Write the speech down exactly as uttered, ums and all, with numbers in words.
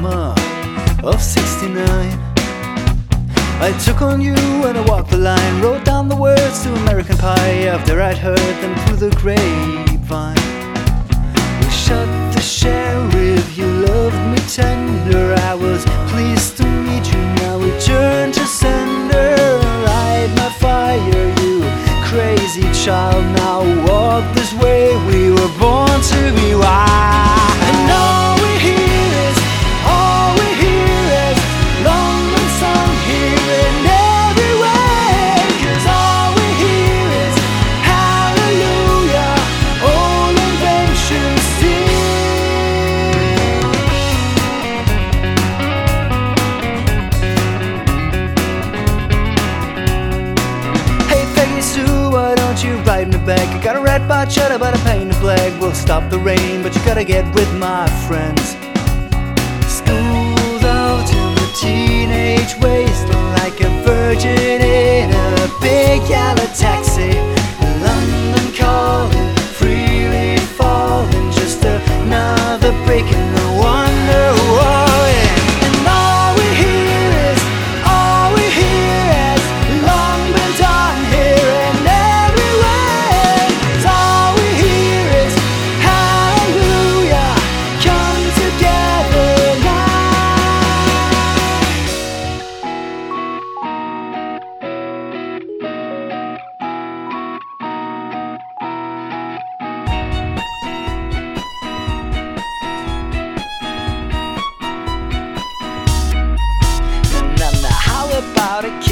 summer of sixty-nine. I took on you and I walked the line, wrote down the words to American Pie after I'd heard them through the grapevine. We shut the sheriff, you loved me tender, I was pleased to meet you, now we turn to sender. Light my fire, you crazy child, now walk this way, we were born to be wild. And all we hear is, all we hear is London song here and everywhere. Cause all we hear is hallelujah, old invention still. Hey Peggy Sue, why don't you ride me back? I got a red bar cheddar but a paint of black. We'll stop the rain but you gotta get with my friends. Schooled out in the teenage wasteland like a virgin in a big yellow taxi. London calling, freely falling, just another break in the wonder wall. And all we hear is, all we hear is long been done here and everywhere. 'Cause all we hear is hallelujah, come together now. Na, na, na, how about a